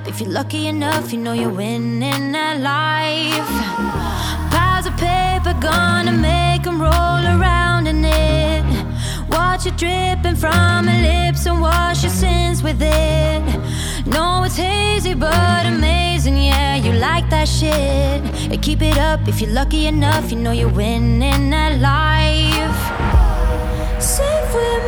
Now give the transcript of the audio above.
if you're lucky enough, you know you're winning at life. Piles of paper gonna make them roll around in it. Watch it dripping from her lips and wash your sins with it. No, it's hazy but amazing, yeah, you like that shit. And keep it up if you're lucky enough, you know you're winning at life. Safe with me.